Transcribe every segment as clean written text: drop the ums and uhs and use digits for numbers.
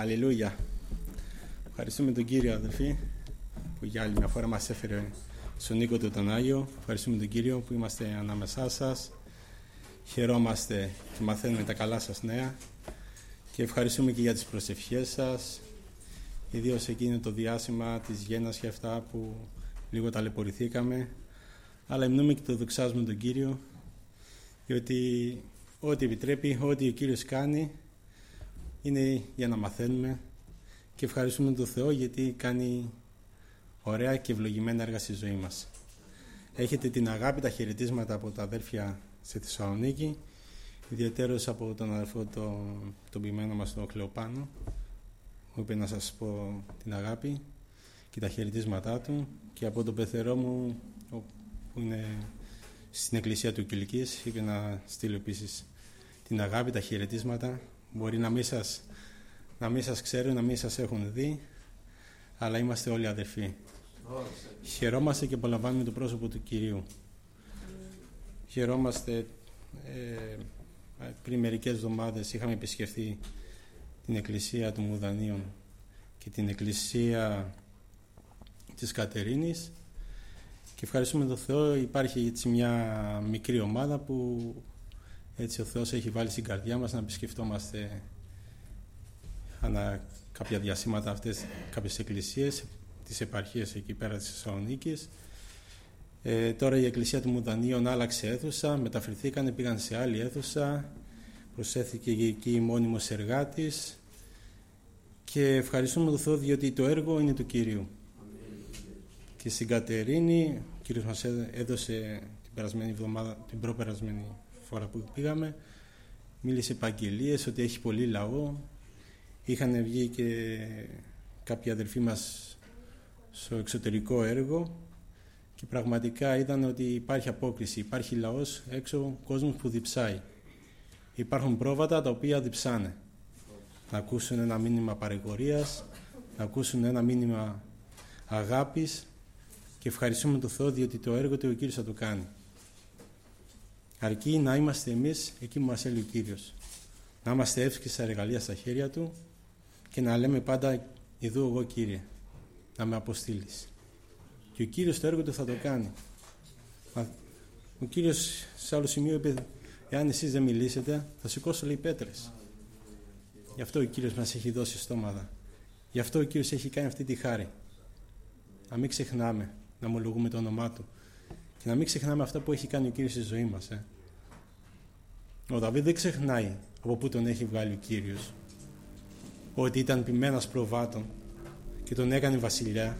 Αλληλούια. Ευχαριστούμε τον Κύριο, αδελφοί, που για άλλη μια φορά μας έφερε στον οίκο του τον Άγιο. Ευχαριστούμε τον Κύριο που είμαστε ανάμεσά σας. Χαιρόμαστε και μαθαίνουμε τα καλά σας νέα. Και ευχαριστούμε και για τις προσευχές σας, ιδίως εκείνο το διάστημα της γέννας και αυτά που λίγο ταλαιπωρηθήκαμε. Αλλά υμνούμε και το δοξάζουμε τον Κύριο, διότι ό,τι επιτρέπει, ό,τι ο Κύριος κάνει, είναι για να μαθαίνουμε. Και ευχαριστούμε τον Θεό γιατί κάνει ωραία και ευλογημένα έργα στη ζωή μας. Έχετε την αγάπη, τα χαιρετίσματα από τα αδέρφια στη Θεσσαλονίκη, ιδιαίτερως από τον αδερφό τον ποιημένο μας τον Κλεοπάνο, που είπε να σας πω την αγάπη και τα χαιρετίσματά του, και από τον πεθερό μου που είναι στην εκκλησία του Κιλικής, είπε να στείλω επίσης την αγάπη, τα χαιρετίσματα. Μπορεί να μην σας ξέρουν, να μην σας έχουν δει, αλλά είμαστε όλοι αδερφοί. Χαιρόμαστε και απολαμβάνουμε το πρόσωπο του Κυρίου. Χαιρόμαστε. Πριν μερικές εβδομάδες είχαμε επισκεφθεί την εκκλησία του Μουδανίων και την εκκλησία της Κατερίνης, και ευχαριστούμε τον Θεό. Υπάρχει έτσι μια μικρή ομάδα που έτσι ο Θεός έχει βάλει στην καρδιά μας να επισκεφτόμαστε ανά κάποια διασύματα αυτές κάποιες εκκλησίες της επαρχίας εκεί πέρα της Θεσσαλονίκης. Τώρα η εκκλησία του Μουδανίων άλλαξε αίθουσα, μεταφερθήκανε, πήγαν σε άλλη αίθουσα, προσέθηκε εκεί μόνιμος εργάτης, και ευχαριστούμε τον Θεό διότι το έργο είναι του Κυρίου. Και στην Κατερίνη ο Κύριος μας έδωσε την περασμένη εβδομάδα, την προπερασμένη φορά που πήγαμε, μίλησε επαγγελίες ότι έχει πολύ λαό. Είχαν βγει και κάποιοι αδελφοί μας στο εξωτερικό έργο και πραγματικά είδαν ότι υπάρχει απόκριση, υπάρχει λαός έξω, κόσμος που διψάει. Υπάρχουν πρόβατα τα οποία διψάνε. Να ακούσουν ένα μήνυμα παρηγορίας, να ακούσουν ένα μήνυμα αγάπης, και ευχαριστούμε τον Θεό διότι το έργο του ο Κύριος θα το κάνει. Αρκεί να είμαστε εμείς εκεί που μας έλεγε ο Κύριος. Να είμαστε εύσκες στα εργαλεία στα χέρια Του και να λέμε πάντα «Ιδού εγώ Κύριε, να με αποστείλεις». Και ο Κύριος το έργο Του θα το κάνει. Ο Κύριος σε άλλο σημείο είπε «Εάν εσείς δεν μιλήσετε, θα σηκώσω λέει πέτρες». Γι' αυτό ο Κύριος μας έχει δώσει στόματα. Γι' αυτό ο Κύριος έχει κάνει αυτή τη χάρη. Να μην ξεχνάμε να ομολογούμε το όνομά Του και να μην ξεχνάμε αυτά που έχει κάνει ο Κύριος στη ζωή μας. Ο Δαβίδ δεν ξεχνάει από πού τον έχει βγάλει ο Κύριος. Ότι ήταν ποιμένας προβάτων και τον έκανε βασιλιά.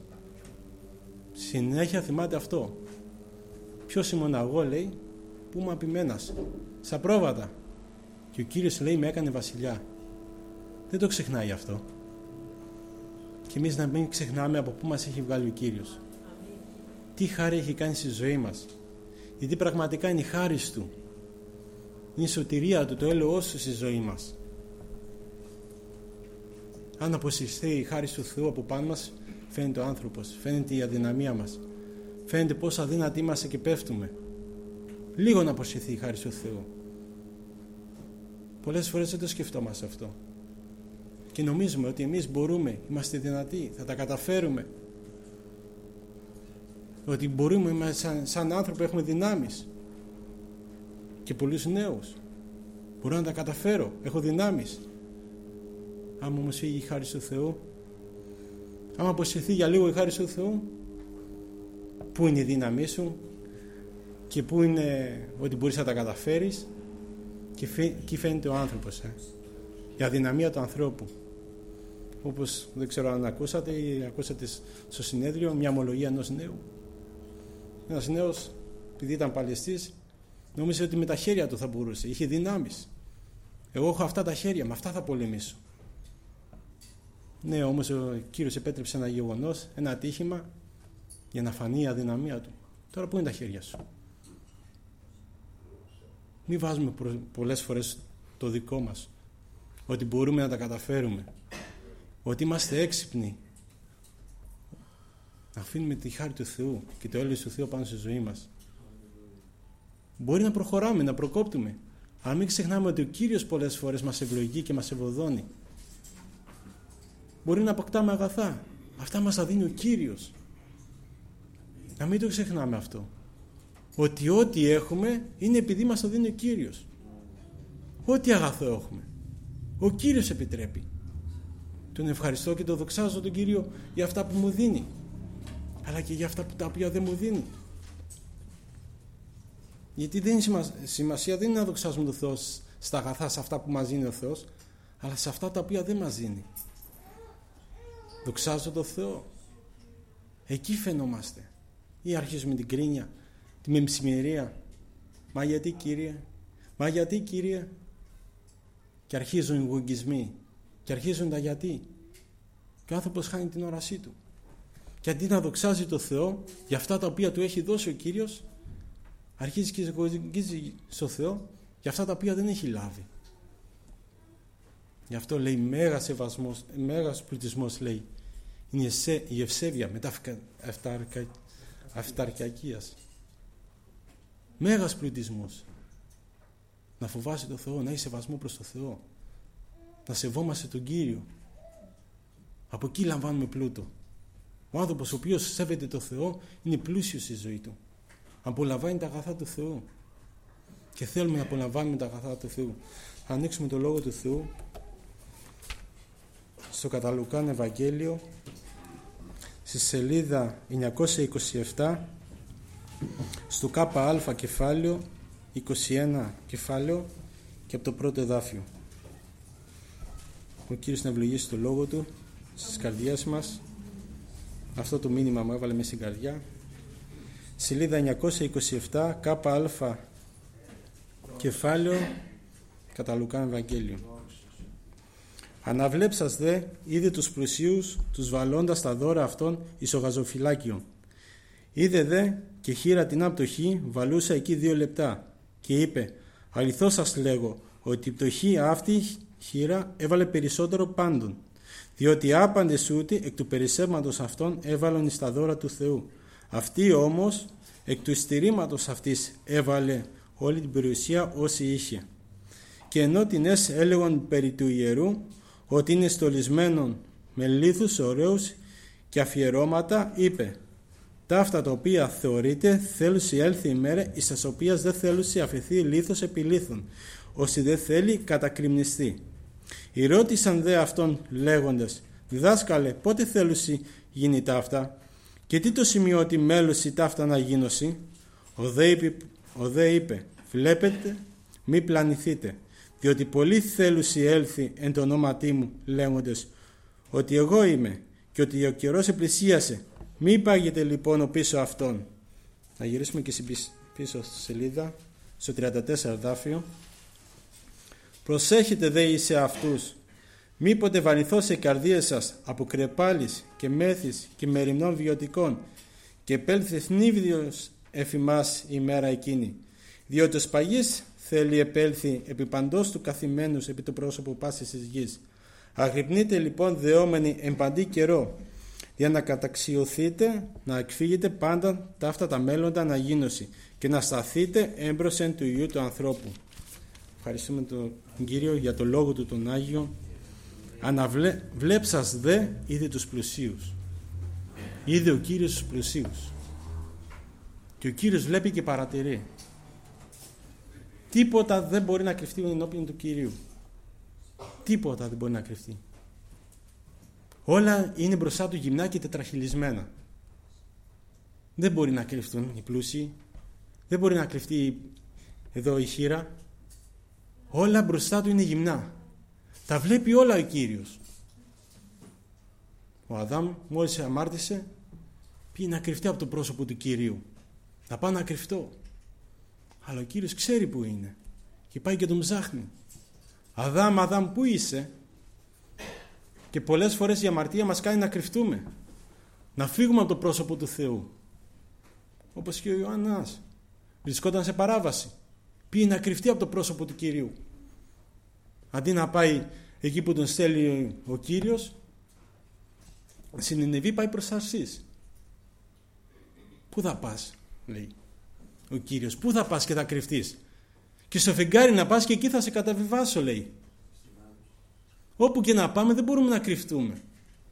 Συνέχεια θυμάται αυτό. Ποιος ήμουν εγώ, λέει, που είμαι ποιμένας στα πρόβατα, και ο Κύριος, λέει, με έκανε βασιλιά. Δεν το ξεχνάει αυτό. Και εμείς να μην ξεχνάμε από πού μας έχει βγάλει ο Κύριος. Τι χάρη έχει κάνει στη ζωή μας. Γιατί πραγματικά είναι η χάρη Του. Είναι η σωτηρία Του, το έλεος Του στη ζωή μας. Αν αποσυρθεί η χάρη του Θεού από πάνω μας, φαίνεται ο άνθρωπος, φαίνεται η αδυναμία μας, φαίνεται πόσο αδύνατοι είμαστε και πέφτουμε. Λίγο να αποσυρθεί η χάρη του Θεού. Πολλές φορές δεν το σκεφτόμαστε αυτό. Και νομίζουμε ότι εμείς μπορούμε, είμαστε δυνατοί, θα τα καταφέρουμε. Ότι μπορούμε, σαν άνθρωποι έχουμε δυνάμεις. Και πολλούς νέους. Μπορώ να τα καταφέρω, έχω δυνάμεις. Άμα όμως φύγει η χάρη του Θεού, άμα αποσυρθεί για λίγο η χάρη του Θεού, πού είναι η δύναμή σου και πού είναι ότι μπορείς να τα καταφέρεις, και εκεί φαίνεται ο άνθρωπος, η αδυναμία του ανθρώπου. Όπως δεν ξέρω αν ακούσατε ή ακούσατε στο συνέδριο μια ομολογία ενός νέου. Ένας νέος, επειδή ήταν παλαιστής, νόμιζε ότι με τα χέρια του θα μπορούσε, είχε δυνάμεις. Εγώ έχω αυτά τα χέρια, με αυτά θα πολεμήσω. Ναι, όμως ο Κύριος επέτρεψε ένα γεγονός, ένα ατύχημα, για να φανεί η αδυναμία του. Τώρα πού είναι τα χέρια σου? Μην βάζουμε πολλές φορές το δικό μας, ότι μπορούμε να τα καταφέρουμε, ότι είμαστε έξυπνοι. Να αφήνουμε τη χάρη του Θεού και το έλεος του Θεού πάνω στη ζωή μας. Μπορεί να προχωράμε, να προκόπτουμε, αλλά μην ξεχνάμε ότι ο Κύριος πολλές φορές μας ευλογεί και μας ευωδώνει. μπορεί να αποκτάμε αγαθά. Αυτά μας τα δίνει ο Κύριος. Να μην το ξεχνάμε αυτό. Ότι ό,τι έχουμε είναι επειδή μας το δίνει ο Κύριος. Ό,τι αγαθό έχουμε, ο Κύριος επιτρέπει. Τον ευχαριστώ και τον δοξάζω τον Κύριο για αυτά που μου δίνει, αλλά και για αυτά τα οποία δεν μου δίνει. Γιατί δεν είναι σημασία δεν είναι να δοξάζουμε τον Θεό στα αγαθά, σε αυτά που μας δίνει ο Θεός, αλλά σε αυτά τα οποία δεν μας δίνει. Δοξάζω τον Θεό. Εκεί φαινόμαστε. Ή αρχίζουμε την κρίνια, τη μεμψημερία. Μα γιατί Κύριε? Και αρχίζουν οι γογγισμοί. Και αρχίζουν τα γιατί. Και ο άνθρωπος χάνει την όρασή του. Και αντί να δοξάζει τον Θεό για αυτά τα οποία του έχει δώσει ο Κύριος, αρχίζει και γογγίζει στο Θεό για αυτά τα οποία δεν έχει λάβει. Γι' αυτό λέει μέγας πλουτισμός, λέει, είναι η ευσέβεια μετά αυταρκιακίας. Μέγας πλουτισμός. Να φοβάσαι τον Θεό, να έχει σεβασμό προς τον Θεό, να σεβόμαστε τον Κύριο. Από εκεί λαμβάνουμε πλούτο. Ο άνθρωπος ο οποίος σέβεται τον Θεό είναι πλούσιος στη ζωή του. Απολαμβάνει τα αγαθά του Θεού. Και θέλουμε να απολαμβάνουμε τα αγαθά του Θεού. Θα ανοίξουμε το Λόγο του Θεού στο κατά Λουκάν Ευαγγέλιο, στη σελίδα 927, στο ΚΑ κεφάλαιο 21 κεφάλαιο και από το πρώτο εδάφιο. Ο Κύριος να ευλογήσει το Λόγο Του στις καρδιές μας. Αυτό το μήνυμα μου έβαλε μέσα στην καρδιά. Σελίδα 927, ΚΑ κεφάλαιο, κατά Λουκάν Ευαγγέλιο. Αναβλέψας δε, είδε τους πλουσίους, τους βαλώντας τα δώρα αυτών εις ο γαζοφυλάκιο. Είδε δε και χείρα την απτωχή βαλούσα εκεί 2 λεπτά και είπε, αληθώς σας λέγω ότι η πτωχή αυτή χείρα έβαλε περισσότερο πάντων, διότι άπαντες ούτοι εκ του περισσεύματος αυτών έβαλαν εις τα δώρα του Θεού. Αυτή όμως εκ του ειστηρήματος αυτής έβαλε όλη την περιουσία όσοι είχε. Και ενώ τινές έλεγαν περί του ιερού ότι είναι στολισμένον με λίθους ωραίους και αφιερώματα, είπε, ταύτα τα οποία θεωρείται θέλουσι έλθει η μέρα εις τας οποίας δεν θέλουσι αφαιθεί λίθος επί λίθων, όσοι δεν θέλει κατακριμνιστεί. Ρώτησαν δε αυτόν λέγοντες, διδάσκαλε, πότε θέλουσι γίνει ταύτα και τι το σημειώτη μέλουσι ταύτα να γίνωσι? Ο δε είπε, βλέπετε, μη πλανηθείτε, διότι πολλοί θέλουσι έλθει εν το ονόματί μου, λέγοντες ότι εγώ είμαι και ότι ο καιρός επλησίασε. Μη πάγετε λοιπόν ο πίσω αυτόν. Να γυρίσουμε και πίσω στη σελίδα, στο 34 δάφιο. Προσέχετε δε εις αυτούς, μήποτε βαρυθώ σε καρδίες σας από κρεπάλης και μέθης και μεριμνών βιωτικών και επέλθει θνίβδιος εφημάς η μέρα εκείνη, διότι ο σπαγής θέλει επέλθει επί παντός του καθημένους επί το πρόσωπο πάσης της γης. Αγρυπνείτε λοιπόν δεόμενοι εν παντή καιρό, για να καταξιωθείτε, να εκφύγετε πάντα ταύτα τα μέλλοντα αναγίνωση και να σταθείτε έμπροσεν του Υιού του ανθρώπου. Ευχαριστούμε τον Κύριο για το Λόγο Του τον Άγιο. Αναβλέψας δε, είδε τους πλουσίους. Είδε ο Κύριος τους πλουσίους. Και ο Κύριος βλέπει και παρατηρεί. Τίποτα δεν μπορεί να κρυφτεί ενώπιον του Κυρίου. Τίποτα δεν μπορεί να κρυφτεί. Όλα είναι μπροστά του γυμνά και τετραχυλισμένα. Δεν μπορεί να κρυφτούν οι πλούσιοι. Δεν μπορεί να κρυφτεί εδώ η χείρα. Όλα μπροστά του είναι γυμνά. Τα βλέπει όλα ο Κύριος. Ο Αδάμ μόλις αμάρτησε, πήγε να κρυφτεί από το πρόσωπο του Κυρίου. Να πάω να κρυφτώ. Αλλά ο Κύριος ξέρει που είναι και πάει και τον ψάχνει. Αδάμ, Αδάμ, πού είσαι? Και πολλές φορές η αμαρτία μας κάνει να κρυφτούμε, να φύγουμε από το πρόσωπο του Θεού. Όπως και ο Ιωάννας βρισκόταν σε παράβαση, πήγε να κρυφτεί από το πρόσωπο του Κυρίου. Αντί να πάει εκεί που τον στέλνει ο Κύριος, στην Νινεβή πάει προς Ταρσής. Πού θα πας, λέει ο Κύριος, πού θα πας και θα κρυφτείς? Και στο φεγγάρι να πας και εκεί θα σε καταβιβάσω, λέει. Όπου και να πάμε δεν μπορούμε να κρυφτούμε.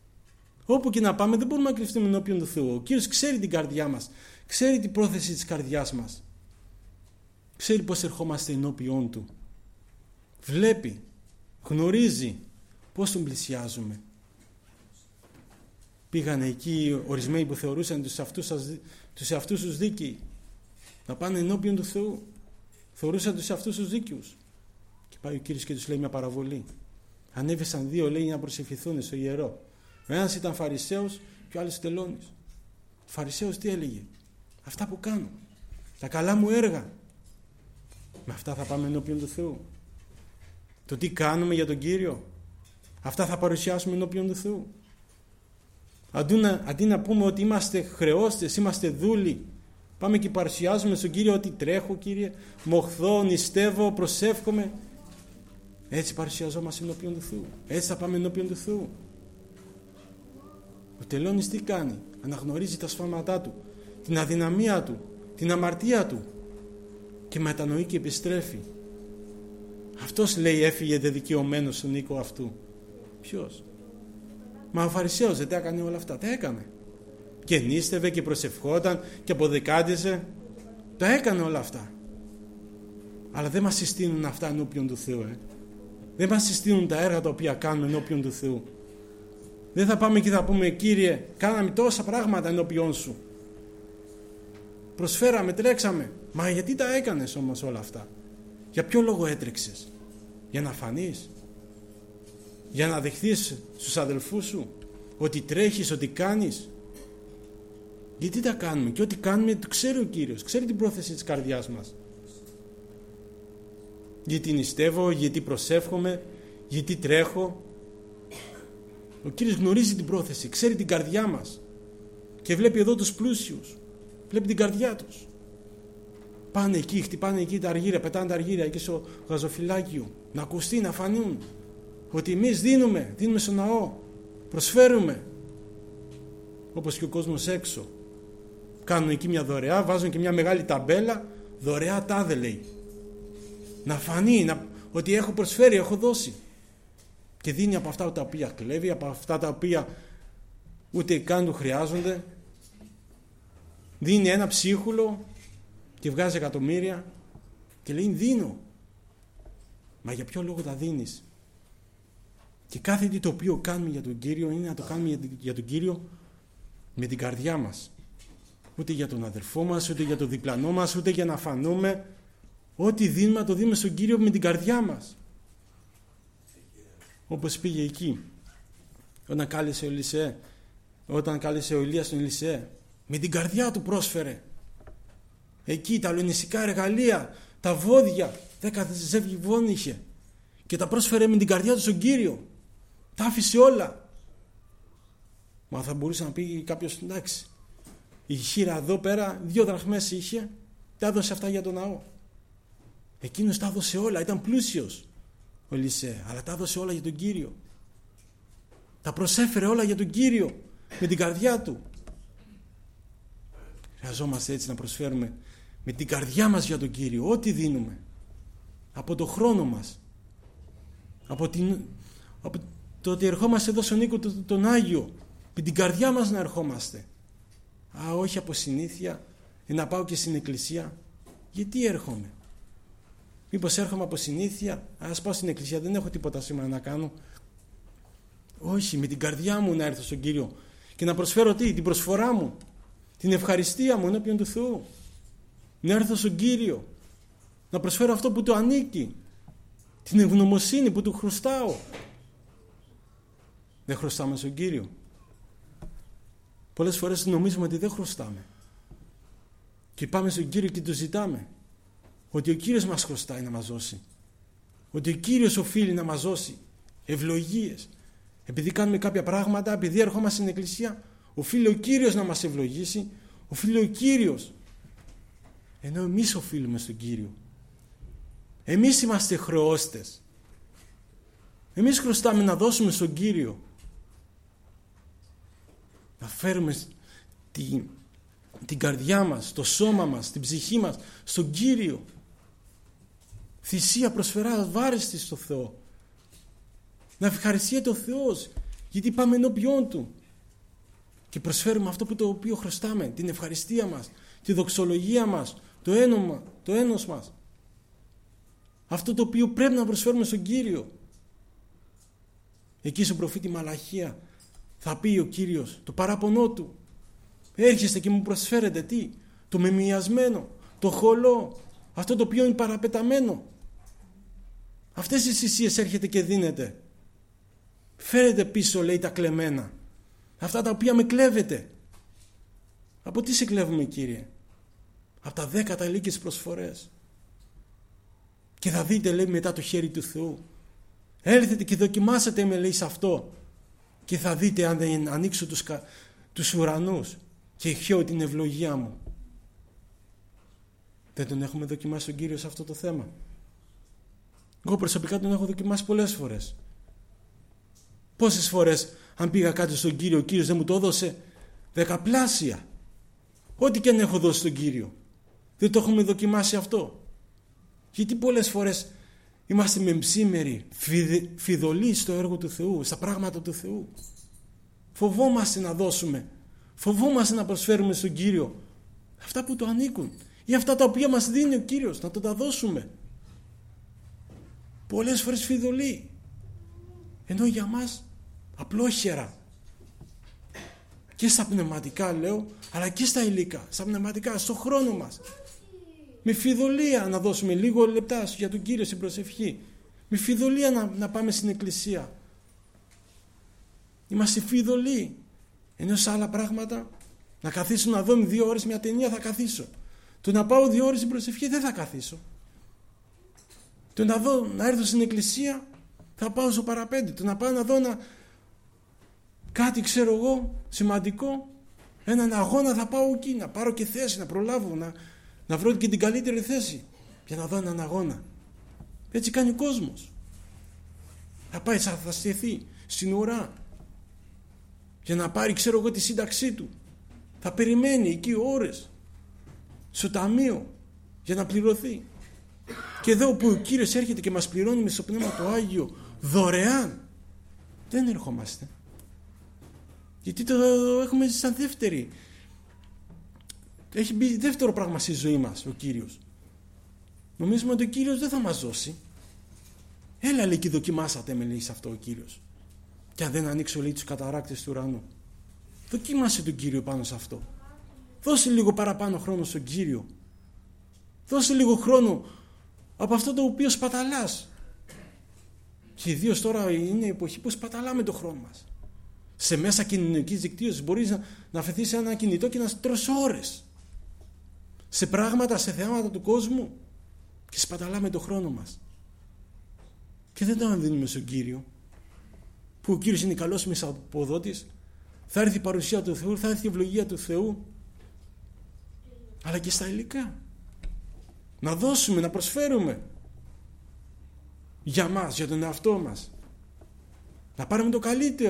Όπου και να πάμε δεν μπορούμε να κρυφτούμε ενώπιον του Θεού. Ο Κύριος ξέρει την καρδιά μας, ξέρει την πρόθεση της καρδιάς μας, ξέρει πώς ερχόμαστε ενώπιον Του. Βλέπει, γνωρίζει πώς Τον πλησιάζουμε. Πήγαν εκεί ορισμένοι που θεωρούσαν τους εαυτούς τους δίκαιοι να πάνε ενώπιον του Θεού. Θεωρούσαν τους εαυτούς τους δίκαιους. Και πάει ο Κύριος και τους λέει μια παραβολή. Ανέβησαν δύο, λέει, να προσευχηθούν στο ιερό. Ο ένας ήταν Φαρισαίος και ο άλλος τελώνης. Ο Φαρισαίος τι έλεγε? Αυτά που κάνω, τα καλά μου έργα, με αυτά θα πάμε ενώπιον του Θεού. Το τι κάνουμε για τον Κύριο, αυτά θα παρουσιάσουμε ενώπιον του Θεού. Αντί να πούμε ότι είμαστε χρεώστες, είμαστε δούλοι, πάμε και παρουσιάζουμε στον Κύριο ότι τρέχω, Κύριε, μοχθώ, νηστεύω, προσεύχομαι. Έτσι παρουσιαζόμαστε ενώπιον του Θεού. Έτσι θα πάμε ενώπιον του Θεού. Ο τελώνης τι κάνει? Αναγνωρίζει τα σφάλματά του, την αδυναμία του, την αμαρτία του και μετανοεί και επιστρέφει. Αυτός, λέει, έφυγε δικαιωμένος στον οίκο αυτού. Ποιος? Μα ο Φαρισαίος δεν τα έκανε όλα αυτά? Τα έκανε. Και νήστευε και προσευχόταν και αποδεκάτιζε. Τα έκανε όλα αυτά. Αλλά δεν μας συστήνουν αυτά ενώπιον του Θεού. Δεν μας συστήνουν τα έργα τα οποία κάνουμε ενώπιον του Θεού. Δεν θα πάμε και θα πούμε, Κύριε, κάναμε τόσα πράγματα ενώπιον Σου. Προσφέραμε, τρέξαμε. Μα γιατί τα έκανες όμως όλα αυτά? Για ποιο λόγο έτρεξες? Για να φανείς? Για να δεχθείς στους αδελφούς σου ότι τρέχεις, ότι κάνεις? Γιατί τα κάνουμε? Και ό,τι κάνουμε το ξέρει ο Κύριος, ξέρει την πρόθεση της καρδιάς μας. Γιατί νηστεύω, γιατί προσεύχομαι, γιατί τρέχω. Ο Κύριος γνωρίζει την πρόθεση, ξέρει την καρδιά μας και βλέπει εδώ τους πλούσιους, βλέπει την καρδιά τους. Πάνε εκεί, χτυπάνε εκεί τα αργύρια, πετάνε τα αργύρια εκεί στο γαζοφυλάκιο, να ακουστεί, να φανούν ότι εμείς δίνουμε στο ναό, προσφέρουμε, όπως και ο κόσμος έξω. Κάνουν εκεί μια δωρεά, βάζουν και μια μεγάλη ταμπέλα, δωρεά τάδε, λέει. Να φανεί ότι έχω προσφέρει, έχω δώσει. Και δίνει από αυτά τα οποία κλέβει, από αυτά τα οποία ούτε καν του χρειάζονται. Δίνει ένα ψίχουλο και βγάζει εκατομμύρια και λέει δίνω. Μα για ποιο λόγο τα δίνεις? Και κάθε τι το οποίο κάνουμε για τον Κύριο είναι να το κάνουμε για τον Κύριο με την καρδιά μας. Ούτε για τον αδερφό μας, ούτε για τον διπλανό μας, ούτε για να φανούμε. Ό,τι δίνουμε το δίνουμε στον Κύριο με την καρδιά μας. Όπως πήγε εκεί όταν κάλεσε ο Ηλίας τον Ελισέ, με την καρδιά του πρόσφερε. Εκεί τα λονισικά εργαλεία, τα βόδια, 10 ζεύγη βόν είχε και τα πρόσφερε με την καρδιά του στον Κύριο. Τα άφησε όλα. Μα θα μπορούσε να πει κάποιος, εντάξει, η χείρα εδώ πέρα 2 δραχμές είχε, τα έδωσε αυτά για τον ναό. Εκείνος τα έδωσε όλα, ήταν πλούσιος ο Ελισέ, αλλά τα έδωσε όλα για τον Κύριο. Τα προσέφερε όλα για τον Κύριο με την καρδιά του. Χρειαζόμαστε έτσι να προσφέρουμε με την καρδιά μας για τον Κύριο ό,τι δίνουμε, από το χρόνο μας, από το ότι ερχόμαστε εδώ στον οίκο τον Άγιο, με την καρδιά μας να ερχόμαστε. Όχι από συνήθεια, να πάω και στην εκκλησία. Γιατί έρχομαι? Μήπως έρχομαι από συνήθεια? Ας πάω στην εκκλησία, δεν έχω τίποτα σήμερα να κάνω. Όχι, με την καρδιά μου να έρθω στον Κύριο και να προσφέρω την προσφορά μου, την ευχαριστία μου ενώπιον του Θεού. Να έρθω στον Κύριο, να προσφέρω αυτό που του ανήκει, την ευγνωμοσύνη που του χρωστάω. Δεν χρωστάμε στον Κύριο? Πολλές φορές νομίζουμε ότι δεν χρωστάμε και πάμε στον Κύριο και του ζητάμε ότι ο Κύριος μας χρωστάει να μας δώσει, ότι ο Κύριος οφείλει να μας δώσει ευλογίες. Επειδή κάνουμε κάποια πράγματα, επειδή ερχόμαστε στην εκκλησία, οφείλει ο Κύριος να μας ευλογήσει, οφείλει ο Κύριος, ενώ εμείς οφείλουμε στον Κύριο. Εμείς είμαστε χρεώστες, εμείς χρωστάμε να δώσουμε στον Κύριο, να φέρουμε την καρδιά μας, το σώμα μας, την ψυχή μας στον Κύριο. Θυσία, προσφερά βάρεστη στο Θεό. Να ευχαριστιέται ο Θεός γιατί πάμε ενώπιόν Του. και προσφέρουμε αυτό το οποίο χρωστάμε, την ευχαριστία μας, τη δοξολογία μας, το ένος μας. Αυτό το οποίο πρέπει να προσφέρουμε στον Κύριο. Εκεί στον προφήτη Μαλαχία θα πει ο Κύριος το παράπονό του. Έρχεστε και μου προσφέρετε τι? Το μεμιασμένο, το χολό, αυτό το οποίο είναι παραπεταμένο. Αυτές τις θυσίες έρχεται και δίνετε. Φέρετε πίσω, λέει, τα κλεμμένα. Αυτά τα οποία με κλέβετε. Από τι σε κλέβουμε, Κύριε? Από τα 10 ηλίκες προσφορές. Και θα δείτε, λέει, μετά το χέρι του Θεού. Έλθετε και δοκιμάσετε με, λέει, σε αυτό. Και θα δείτε αν δεν ανοίξω τους ουρανούς και χιώ την ευλογία μου. Δεν τον έχουμε δοκιμάσει τον Κύριο σε αυτό το θέμα? Εγώ προσωπικά τον έχω δοκιμάσει πολλές φορές. Πόσες φορές αν πήγα κάτι στον Κύριο, ο Κύριος δεν μου το έδωσε δεκαπλάσια. Ό,τι και αν έχω δώσει στον Κύριο. Δεν το έχουμε δοκιμάσει αυτό? Γιατί πολλές φορές είμαστε μεμψήμεροι, φιδωλοί στο έργο του Θεού, στα πράγματα του Θεού. Φοβόμαστε να δώσουμε, φοβόμαστε να προσφέρουμε στον Κύριο αυτά που του ανήκουν ή αυτά τα οποία μας δίνει ο Κύριος, να τα δώσουμε. Πολλές φορές φιδωλοί, ενώ για μας απλόχερα. Και στα πνευματικά, λέω, αλλά και στα υλικά, στα πνευματικά, στο χρόνο μας. Με φιδωλία να δώσουμε λίγο λεπτά για τον Κύριο στην προσευχή. Με φιδωλία να πάμε στην εκκλησία. Είμαστε φιδωλοί. Ενώ σε άλλα πράγματα, να καθίσω να δω 2 ώρες μια ταινία, θα καθίσω. Το να πάω 2 ώρες στην προσευχή δεν θα καθίσω. Το να έρθω στην εκκλησία, θα πάω στο παραπέντε. Το να πάω να δω κάτι, ξέρω εγώ, σημαντικό, έναν αγώνα, θα πάω εκεί, να πάρω και θέση, να προλάβω, να βρω και την καλύτερη θέση για να δω έναν αγώνα. Έτσι κάνει ο κόσμος. Θα πάει, θα στηθεί στην ουρά για να πάρει, ξέρω εγώ, τη σύνταξή του. Θα περιμένει εκεί ώρες στο ταμείο για να πληρωθεί. Και εδώ που ο Κύριος έρχεται και μας πληρώνει με στο Πνεύμα το Άγιο δωρεάν, δεν ερχόμαστε. Γιατί το έχουμε σαν δεύτερη. Έχει μπει δεύτερο πράγμα στη ζωή μας ο Κύριος. Νομίζουμε ότι ο Κύριος δεν θα μας δώσει. Έλα, λέει, και δοκιμάσατε με, λέει, σε αυτό ο Κύριος. Και αν δεν ανοίξω, λέει, τους καταράκτες του ουρανού. Δοκίμασε τον Κύριο πάνω σε αυτό. Δώσε λίγο παραπάνω χρόνο στον Κύριο. Δώσε λίγο χρόνο από αυτό το οποίο σπαταλάς. Και ιδίως τώρα είναι η εποχή που σπαταλάμε τον χρόνο μας. Σε μέσα κοινωνικής δικτύωσης μπορείς να αφαιθείς σε ένα κινητό και να τρως ώρες σε πράγματα, σε θέματα του κόσμου, και σπαταλάμε τον χρόνο μας και δεν το δίνουμε στον Κύριο, που ο Κύριος είναι καλός μεσαποδότης. Θα έρθει η παρουσία του Θεού, θα έρθει η ευλογία του Θεού, αλλά και στα υλικά να δώσουμε, να προσφέρουμε για μας, για τον εαυτό μας, να πάρουμε το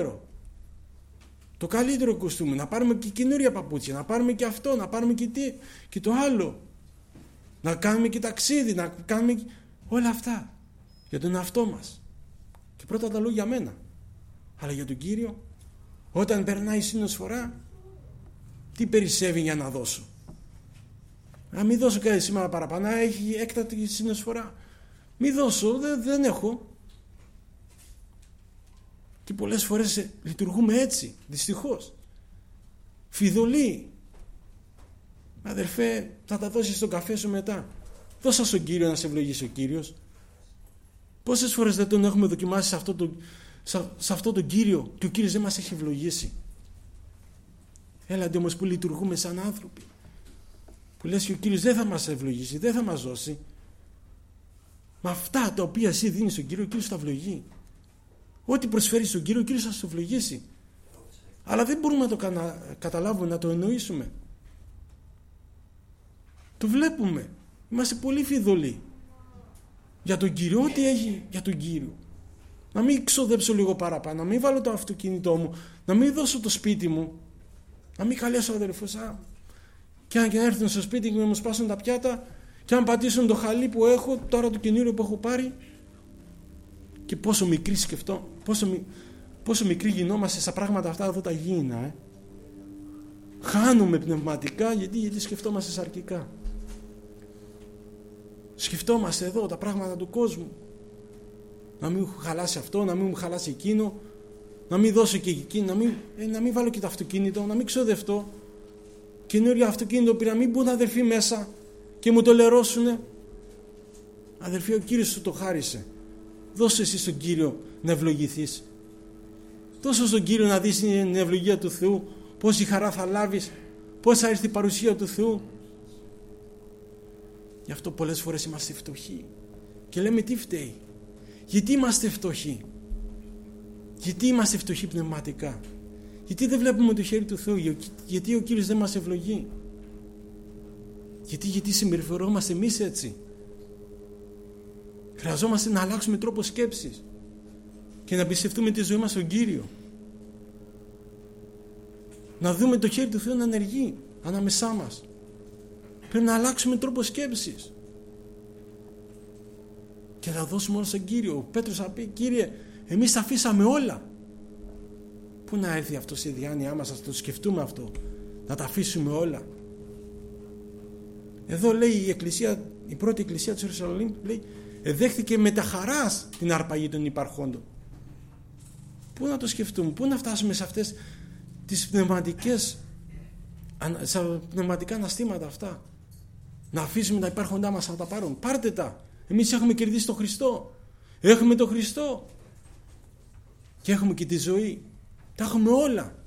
καλύτερο κοστούμι, να πάρουμε και καινούρια παπούτσια, να πάρουμε και αυτό, να πάρουμε και το άλλο, να κάνουμε και ταξίδι, να κάνουμε όλα αυτά για τον εαυτό μας. Και πρώτα τα λέω για μένα, αλλά για τον Κύριο, όταν περνάει η συνοσφορά, τι περισσεύει για να δώσω? Να μην δώσω κάτι σήμερα παραπάνω, έχει έκτατη συνοσφορά, μην δώσω, δεν έχω. Και πολλές φορές λειτουργούμε έτσι, δυστυχώς. Φιδωλοί. Αδερφέ, θα τα δώσεις στον καφέ σου μετά. Δώσα στον Κύριο να σε ευλογήσει ο Κύριος. Πόσες φορές δεν τον έχουμε δοκιμάσει σε αυτό τον Κύριο και ο Κύριος δεν μας έχει ευλογήσει? Έλατε όμως που λειτουργούμε σαν άνθρωποι, που λες και ο Κύριος δεν θα μας ευλογήσει, δεν θα μας δώσει. Με αυτά τα οποία εσύ δίνεις στον Κύριο, ο Κύριος θα ευλογεί. Ό,τι προσφέρεις στον Κύριο, ο Κύριος θα σου ευλογήσει. Αλλά δεν μπορούμε να το καταλάβουμε, να το εννοήσουμε. Το βλέπουμε. Είμαστε πολύ φιδωλοί για τον Κύριο, ό,τι έχει για τον Κύριο. Να μην ξοδέψω λίγο παραπάνω, να μην βάλω το αυτοκίνητό μου, να μην δώσω το σπίτι μου, να μην καλέσω αδερφούς και αν έρθουν στο σπίτι και να μου σπάσουν τα πιάτα και αν πατήσουν το χαλί που έχω, τώρα το καινούριο που έχω πάρει. Και πόσο μικρή σκεφτώ, πόσο μικρή γινόμαστε στα πράγματα αυτά εδώ τα γήινα. Χάνουμε πνευματικά γιατί σκεφτόμαστε σαρκικά. Σκεφτόμαστε εδώ τα πράγματα του κόσμου. Να μην μου χαλάσει αυτό, να μην μου χαλάσει εκείνο, να μην δώσω και εκείνο, να μην βάλω και το αυτοκίνητο, να μην ξοδευτώ. Καινούριο αυτοκίνητο πήρα, μην μπουν αδελφοί μέσα και μου το λερώσουνε. Αδελφοί, ο Κύριος σου το χάρισε. Δώσε εσύ στον Κύριο να ευλογηθείς. Δώσε στον Κύριο να δεις την ευλογία του Θεού, πόση χαρά θα λάβεις, πώς θα έρθει η παρουσία του Θεού. Γι' αυτό πολλές φορές είμαστε φτωχοί και λέμε τι φταίει. Γιατί είμαστε φτωχοί? Γιατί είμαστε φτωχοί πνευματικά? Γιατί δεν βλέπουμε το χέρι του Θεού? Γιατί ο Κύριος δεν μας ευλογεί? Γιατί συμπεριφερόμαστε εμείς έτσι? Χρειαζόμαστε να αλλάξουμε τρόπο σκέψης και να εμπιστευτούμε τη ζωή μας στον Κύριο. Να δούμε το χέρι του Θεού να ενεργεί ανάμεσά μας. Πρέπει να αλλάξουμε τρόπο σκέψης και να δώσουμε όλα στον Κύριο. Ο Πέτρος θα πει, Κύριε, εμείς τα αφήσαμε όλα. Πού να έρθει αυτό στη διάνοιά μας, να το σκεφτούμε αυτό, να τα αφήσουμε όλα. Εδώ λέει η πρώτη εκκλησία της Ιερουσαλήμ, λέει, εδέχθηκε με τα χαράς την αρπαγή των υπαρχόντων. Πού να το σκεφτούμε, πού να φτάσουμε σε αυτές τις πνευματικά αναστήματα αυτά? Να αφήσουμε τα υπάρχοντά μας να τα πάρουν? Πάρτε τα. Εμείς έχουμε κερδίσει τον Χριστό. Έχουμε τον Χριστό. Και έχουμε και τη ζωή. Τα έχουμε όλα.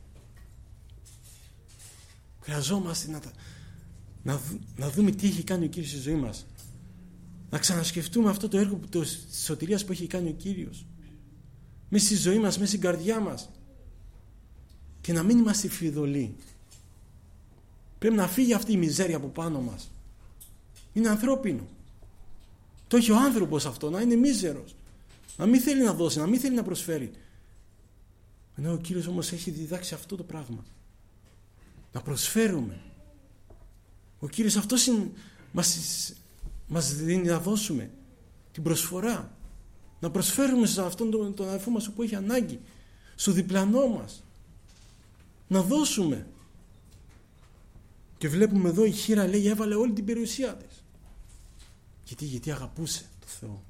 Χρειαζόμαστε να δούμε τι έχει κάνει ο Κύριος στη ζωή μας. Να ξανασκεφτούμε αυτό το έργο της σωτηρίας που έχει κάνει ο Κύριος. Μέσα στη ζωή μας, μέσα στην καρδιά μας. Και να μην είμαστε φιδωλοί. Πρέπει να φύγει αυτή η μιζέρια από πάνω μας. Είναι ανθρώπινο. Το έχει ο άνθρωπος αυτό, να είναι μίζερος. Να μην θέλει να δώσει, να μην θέλει να προσφέρει. Ενώ ο Κύριος όμως έχει διδάξει αυτό το πράγμα. Να προσφέρουμε. Ο Κύριος αυτός μας δίνει να δώσουμε την προσφορά. Να προσφέρουμε σε αυτόν τον αδελφό μας που έχει ανάγκη. Στο διπλανό μας. Να δώσουμε. Και βλέπουμε εδώ η χήρα, λέει, έβαλε όλη την περιουσία της. Γιατί αγαπούσε το Θεό.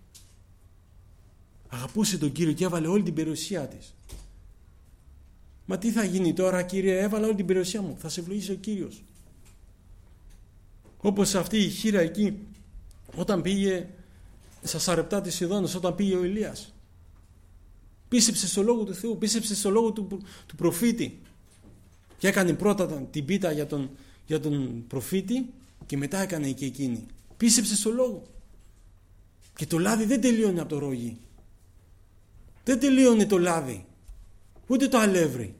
Αγαπούσε τον Κύριο και έβαλε όλη την περιουσία της. Μα τι θα γίνει τώρα, Κύριε? Έβαλα όλη την περιουσία μου. Θα σε ευλογήσει ο Κύριος. Όπως αυτή η χήρα εκεί, όταν πήγε στα Σαρεπτά της Σιδώνας, όταν πήγε ο Ηλίας. Πίστεψε στο λόγο του Θεού, πίστεψε στο λόγο του προφήτη. Και έκανε πρώτα την πίτα για τον προφήτη και μετά έκανε και εκείνη. Πίστεψε στο λόγο. Και το λάδι δεν τελείωνε από το ρόγι. Δεν τελείωνε το λάδι. Ούτε το αλεύρι.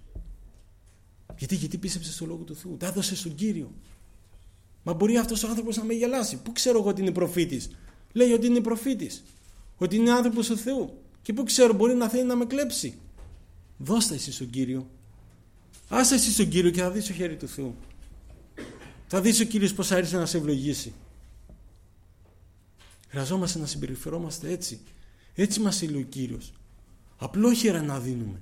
Γιατί πίστεψε στο λόγο του Θεού. Τα έδωσε στον Κύριο. Μα μπορεί αυτός ο άνθρωπος να με γελάσει. Πού ξέρω εγώ ότι είναι προφήτης? Λέει ότι είναι προφήτης. Ότι είναι άνθρωπος του Θεού. Και πού ξέρω, μπορεί να θέλει να με κλέψει. Δώσ' τα εσύ στον Κύριο. Άσε εσύ στον Κύριο και θα δεις το χέρι του Θεού. Θα δεις ο Κύριος πως θα έρθει να σε ευλογήσει. Χρειαζόμαστε να συμπεριφερόμαστε έτσι. Έτσι μας λέει ο Κύριος. Απλόχερα να δίνουμε.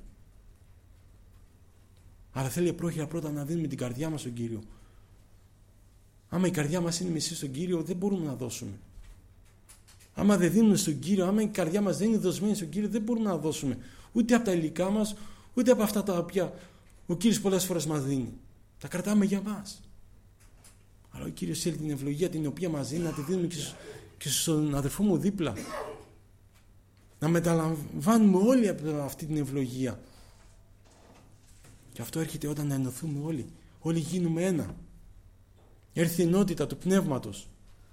Αλλά θέλει απλόχερα πρώτα να δίνουμε την καρδιά μας στον Κύριο. Άμα η καρδιά μας είναι μισή στον Κύριο, δεν μπορούμε να δώσουμε. Άμα δεν δίνουμε στον Κύριο, άμα η καρδιά μας δεν είναι δοσμένη στον Κύριο, δεν μπορούμε να δώσουμε. Ούτε από τα υλικά μας, ούτε από αυτά τα οποία ο Κύριος πολλές φορές μας δίνει. Τα κρατάμε για μας. Αλλά ο Κύριος θέλει την ευλογία την οποία μας δίνει να τη δίνουμε και στον αδερφό μου δίπλα. Να μεταλαμβάνουμε όλοι από αυτή την ευλογία. Και αυτό έρχεται όταν να ενωθούμε όλοι. Όλοι γίνουμε ένα. Έρθει η ενότητα του πνεύματος.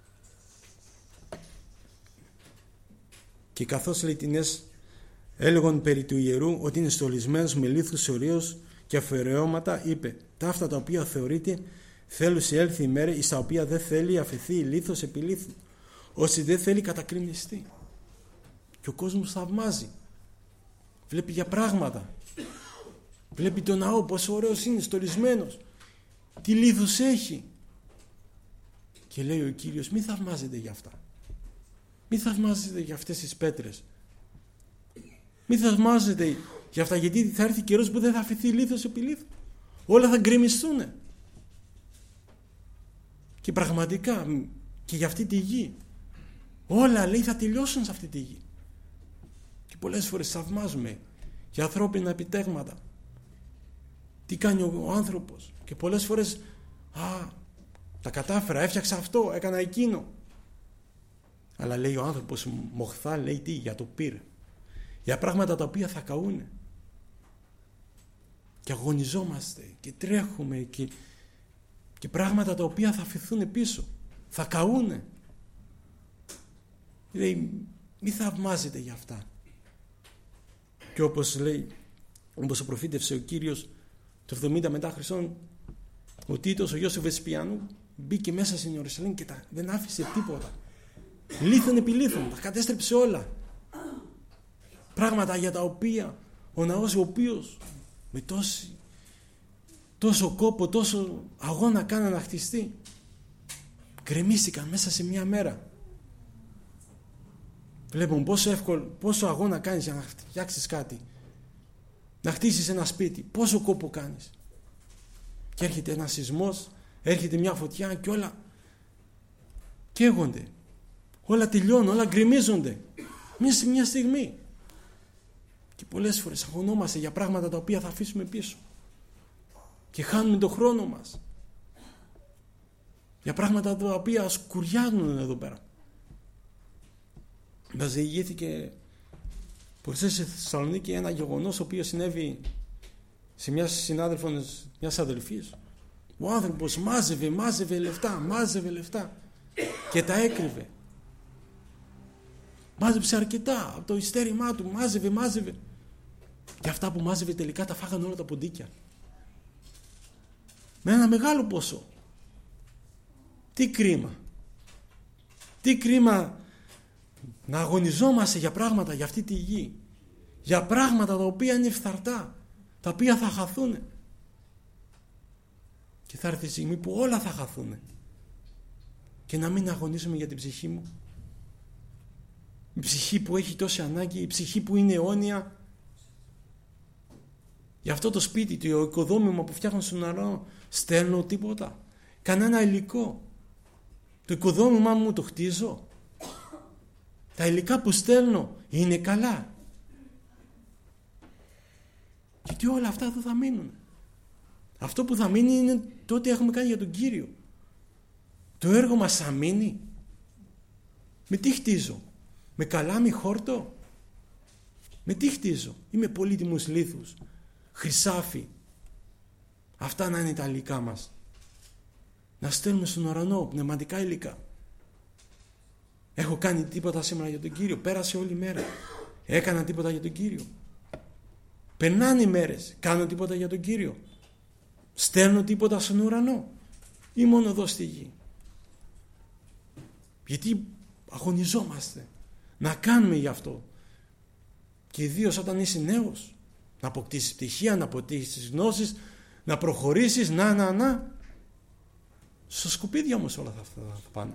Και καθώς λέει τινές έλεγον περί του ιερού ότι είναι στολισμένος με λίθους ωραίους και αφαιρεώματα, είπε ταύτα τα οποία θεωρείται θέλουσε έλθει η μέρα εις τα οποία δεν θέλει αφαιθεί η λίθος επί λίθου, όσοι δεν θέλει κατακρινιστεί. Και ο κόσμος θαυμάζει. Βλέπει για πράγματα. Βλέπει τον ναό πόσο ωραίος είναι, στολισμένος. Τι λίθους έχει. Και λέει ο Κύριος, μη θαυμάζετε για αυτά. Μη θαυμάζετε για αυτές τις πέτρες. Μη θαυμάζετε για αυτά, γιατί θα έρθει καιρός που δεν θα αφαιθεί λίθος επί λίθου. όλα θα γκρεμιστούν. Και πραγματικά και για αυτή τη γη όλα, λέει, θα τελειώσουν σε αυτή τη γη. Και πολλές φορές θαυμάζουμε για ανθρώπινα επιτέγματα, τι κάνει ο άνθρωπος, και πολλές φορές τα κατάφερα, έφτιαξα αυτό, έκανα εκείνο. Αλλά λέει ο άνθρωπος μοχθά, λέει, τι, για το πήρε, για πράγματα τα οποία θα καούνε. Και αγωνιζόμαστε και τρέχουμε και πράγματα τα οποία θα αφηθούν πίσω, θα καούνε. Λέει, μη θαυμάζετε για αυτά. Και όπως λέει, όπως προφήτευσε ο Κύριος το 70 μετά Χριστόν, ο Τίτος, ο γιος του Βεσπιανού, μπήκε μέσα στην Ιερουσαλήμ και δεν άφησε τίποτα. Λίθον επί λίθον, τα κατέστρεψε όλα. Πράγματα για τα οποία ο ναός, ο οποίος με τόσο κόπο, τόσο αγώνα κάνα να χτιστεί, γκρεμίστηκαν μέσα σε μια μέρα. Βλέπουμε πόσο αγώνα κάνεις για να φτιάξεις κάτι, να χτίσεις ένα σπίτι, πόσο κόπο κάνεις. Και έρχεται ένας σεισμός, έρχεται μια φωτιά και όλα καίγονται, όλα τελειώνουν, όλα γκρεμίζονται μέσα σε μια στιγμή. Και πολλές φορές αγωνόμαστε για πράγματα τα οποία θα αφήσουμε πίσω και χάνουμε τον χρόνο μας για πράγματα τα οποία σκουριάζουν εδώ πέρα. Μας διηγήθηκε προχθές στη Θεσσαλονίκη ένα γεγονός το οποίο συνέβη σε μια συνάδελφο μιας αδελφής. Ο άνθρωπος μάζευε λεφτά και τα έκρυβε. Μάζεψε αρκετά από το ειστέρημά του, μάζευε. Και αυτά που μάζευε τελικά τα φάγανε όλα τα ποντίκια. Με ένα μεγάλο ποσό. Τι κρίμα να αγωνιζόμαστε για πράγματα για αυτή τη γη, για πράγματα τα οποία είναι φθαρτά, τα οποία θα χαθούν. Και θα έρθει η στιγμή που όλα θα χαθούν και να μην αγωνίζουμε για την ψυχή μου, η ψυχή που έχει τόση ανάγκη, η ψυχή που είναι αιώνια. Για αυτό το σπίτι, το οικοδόμημα που φτιάχνω στον ουρανό, στέλνω τίποτα, κανένα υλικό. Το οικοδόμημά μου το χτίζω. Τα υλικά που στέλνω είναι καλά. Γιατί όλα αυτά δεν θα μείνουν. Αυτό που θα μείνει είναι το ότι έχουμε κάνει για τον Κύριο. Το έργο μας θα μείνει. Με τι χτίζω? Με καλάμι χόρτο? Με τι χτίζω? Ή με πολύτιμους λίθους, χρυσάφι? Αυτά να είναι τα υλικά μας. Να στέλνουμε στον ουρανό πνευματικά υλικά. Έχω κάνει τίποτα σήμερα για τον Κύριο? Πέρασε όλη η μέρα, έκανα τίποτα για τον Κύριο? Περνάνε οι μέρες, κάνω τίποτα για τον Κύριο? Στέλνω τίποτα στον ουρανό ή μόνο εδώ στη γη? Γιατί αγωνιζόμαστε να κάνουμε γι' αυτό. Και ιδίως όταν είσαι νέος, να αποκτήσεις πτυχία, να αποκτήσεις γνώσεις, να προχωρήσεις, να. Στα σκουπίδια όμως όλα αυτά θα πάνε.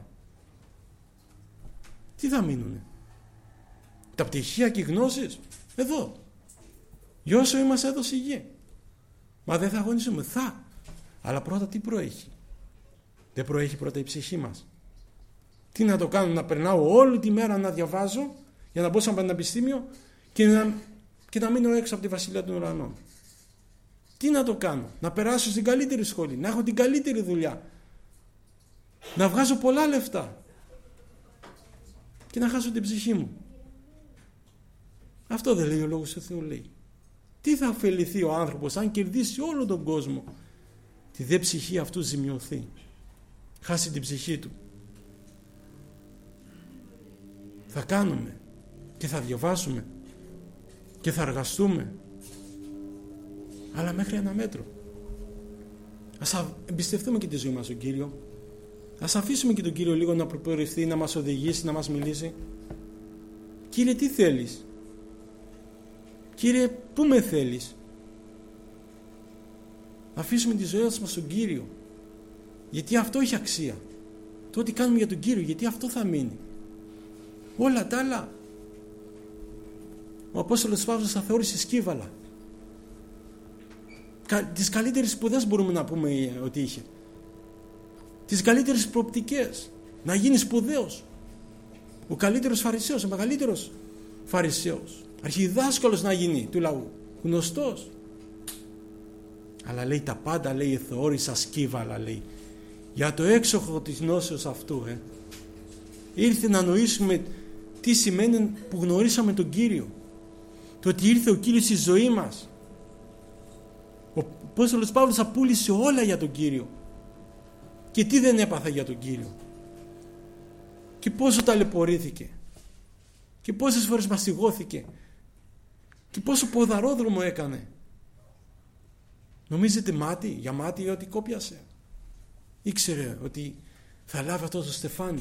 Τι θα μείνουνε? Τα πτυχία και οι γνώσεις εδώ, για όσο είμαστε εδώ στη γη. Μα δεν θα αγωνίσουμε? Αλλά πρώτα τι προέχει? Δεν προέχει πρώτα η ψυχή μας? Τι να το κάνω? Να περνάω όλη τη μέρα να διαβάζω για να μπω σε ένα πανεπιστήμιο και να μείνω έξω από τη βασιλεία των ουρανών? Τι να το κάνω? Να περάσω στην καλύτερη σχολή, να έχω την καλύτερη δουλειά, να βγάζω πολλά λεφτά και να χάσω την ψυχή μου? Αυτό δεν λέει ο Λόγος του Θεού? Λέει, τι θα ωφεληθεί ο άνθρωπος αν κερδίσει όλο τον κόσμο, τη δε ψυχή αυτού ζημιωθεί, χάσει την ψυχή του? Θα κάνουμε και θα διαβάσουμε και θα εργαστούμε, αλλά μέχρι ένα μέτρο. Ας εμπιστευτούμε και τη ζωή μας στον Κύριο. Ας αφήσουμε και τον Κύριο λίγο να προπορευτεί, να μας οδηγήσει, να μας μιλήσει. Κύριε, τι θέλεις? Κύριε, πού με θέλεις? Αφήσουμε τη ζωή μας στον Κύριο, γιατί αυτό έχει αξία. Το ότι κάνουμε για τον Κύριο, γιατί αυτό θα μείνει. Όλα τα άλλα ο Απόστολος Παύλος θα θεώρησε σκύβαλα. τις καλύτερες σπουδές μπορούμε να πούμε ότι είχε. Τις καλύτερες προοπτικές. Να γίνει σπουδαίος. Ο καλύτερος Φαρισαίος, ο μεγαλύτερος Φαρισαίος. Αρχιδάσκαλος να γίνει του λαού. Γνωστός. Αλλά λέει τα πάντα, λέει, εθεώρησα σκύβαλα, λέει. Για το έξοχο της γνώσεως αυτού, ήρθε να νοήσουμε τι σημαίνει που γνωρίσαμε τον Κύριο. Το ότι ήρθε ο Κύριος στη ζωή μας. Ο Απόστολος Παύλος απούλησε όλα για τον Κύριο. Και τι δεν έπαθα για τον Κύριο. Και πόσο ταλαιπωρήθηκε. Και πόσες φορές μαστιγώθηκε. Και πόσο ποδαρόδρομο έκανε. Νομίζετε για μάτι ότι κόπιασε. Ήξερε ότι θα λάβει αυτό το στεφάνι.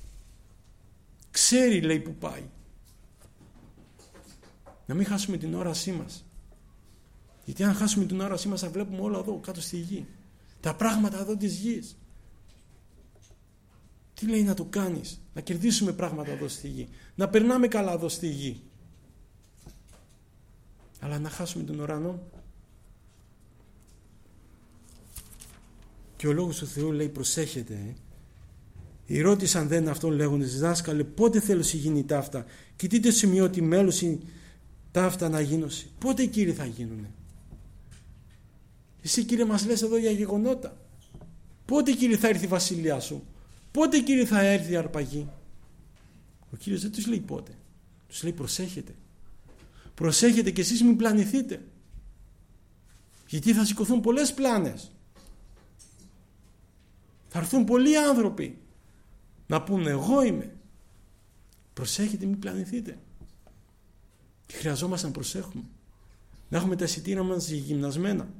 Ξέρει, λέει, που πάει. Να μην χάσουμε την όρασή μας. Γιατί αν χάσουμε την όρασή μας θα βλέπουμε όλα εδώ κάτω στη γη. Τα πράγματα εδώ της γης. Τι λέει να το κάνεις? Να κερδίσουμε πράγματα εδώ στη γη. Να περνάμε καλά εδώ στη γη. Αλλά να χάσουμε τον ουρανό. Και ο λόγος του Θεού λέει, προσέχετε. Ρώτησαν δεν αυτόν λέγοντας, δάσκαλε, πότε θέλεις γίνει ταύτα? Και τι το σημείο ότι μέλος είναι ταύτα να γίνωση? Πότε, Κύριε, θα γίνουνε? Εσύ, Κύριε, μας λες εδώ για γεγονότα. Πότε, Κύριε, θα έρθει η βασιλεία σου? Πότε, Κύριε, θα έρθει η αρπαγή? Ο Κύριος δεν τους λέει πότε. Τους λέει προσέχετε. Προσέχετε και εσείς μην πλανηθείτε. Γιατί θα σηκωθούν πολλές πλάνες. Θα έρθουν πολλοί άνθρωποι να πούνε εγώ είμαι. Προσέχετε μην πλανηθείτε. Και χρειαζόμαστε να προσέχουμε. Να έχουμε τα εισιτήρια μας γυμνασμένα.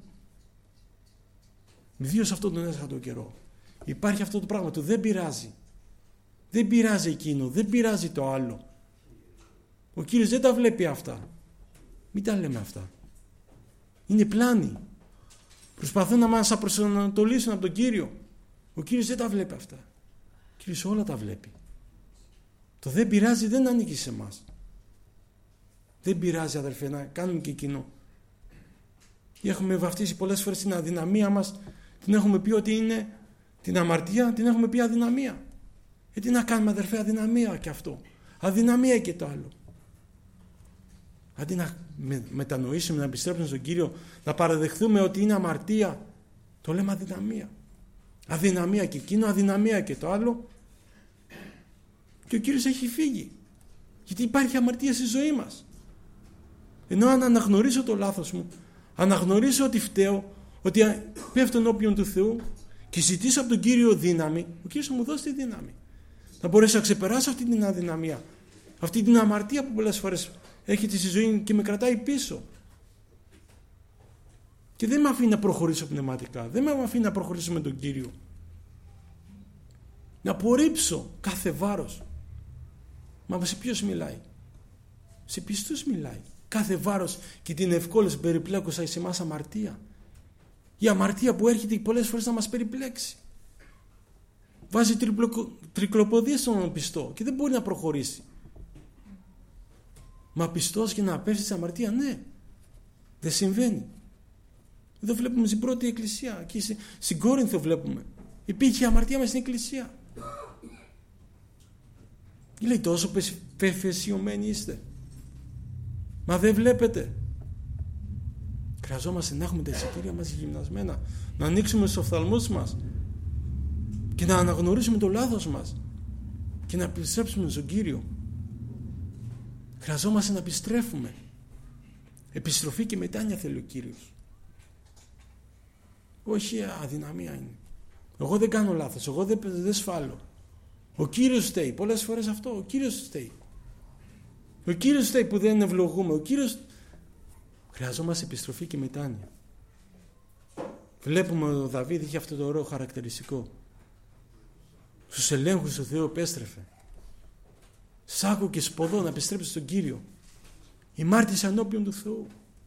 Ιδίως αυτόν τον έσχατο καιρό. Υπάρχει αυτό το πράγμα του δεν πειράζει. Δεν πειράζει εκείνο, δεν πειράζει το άλλο. Ο Κύριος δεν τα βλέπει αυτά. Μην τα λέμε αυτά. Είναι πλάνη. Προσπαθούν να μας απροσανατολίσουν από τον Κύριο. Ο Κύριος δεν τα βλέπει αυτά. Ο Κύριος όλα τα βλέπει. Το δεν πειράζει δεν ανήκει σε εμάς. Δεν πειράζει, αδερφέ, να κάνουμε και εκείνο. Έχουμε βαφτίσει πολλές φορές την αδυναμία μας. Την έχουμε πει ότι είναι την αμαρτία, την έχουμε πει αδυναμία. Τι να κάνουμε, αδερφέ, αδυναμία και αυτό. Αδυναμία και το άλλο. Αντί να μετανοήσουμε, να επιστρέψουμε στον Κύριο, να παραδεχθούμε ότι είναι αμαρτία, το λέμε αδυναμία. Αδυναμία και εκείνο, αδυναμία και το άλλο. Και ο Κύριος έχει φύγει. Γιατί υπάρχει αμαρτία στη ζωή μας. Ενώ αν αναγνωρίσω το λάθος μου, αναγνωρίσω ότι φταίω, ότι πέφτω ενώπιον του Θεού και ζητήσω από τον Κύριο δύναμη, ο Κύριος θα μου δώσει τη δύναμη. Να μπορέσω να ξεπεράσω αυτή την αδυναμία, αυτή την αμαρτία που πολλές φορές έρχεται στη ζωή και με κρατάει πίσω. Και δεν με αφήνει να προχωρήσω πνευματικά, δεν με αφήνει να προχωρήσω με τον Κύριο. Να απορρίψω κάθε βάρος. Μα σε ποιος μιλάει? Σε πιστούς μιλάει. Κάθε βάρος και την ευκόλυνση περιπλέκουσα εις εμάς αμαρτία. Η αμαρτία που έρχεται πολλές φορές να μας περιπλέξει. Βάζει τρικλοποδία στον πιστό και δεν μπορεί να προχωρήσει. Μα πιστός και να πέφτει σε αμαρτία, ναι. Δεν συμβαίνει. Εδώ βλέπουμε στην πρώτη εκκλησία. Εκεί στην Κόρινθο βλέπουμε. Υπήρχε αμαρτία μέσα στην εκκλησία. Λέει τόσο πεφεσιωμένοι είστε. Μα δεν βλέπετε. Χρειαζόμαστε να έχουμε τα εισιτήρια μας γυμνασμένα. Να ανοίξουμε στους οφθαλμούς μας. Και να αναγνωρίσουμε το λάθος μας. Και να επιστρέψουμε στον Κύριο. Χρειαζόμαστε να επιστρέφουμε. Επιστροφή και μετάνοια θέλει ο Κύριος. Όχι αδυναμία είναι. Εγώ δεν κάνω λάθος. Εγώ δεν σφάλω. Ο Κύριος φταίει. Πολλές φορές αυτό. Ο Κύριος φταίει. Ο Κύριος φταίει που δεν ευλογούμε. Ο Κύριος... Χρειαζόμαστε επιστροφή και μετάνοια. Βλέπουμε ο Δαβίδ είχε αυτό το ωραίο χαρακτηριστικό. Στους ελέγχους του Θεού επέστρεφε. Σάκο και σποδό να επιστρέψει στον Κύριο. Η μάρτυσα ενώπιον του Θεού.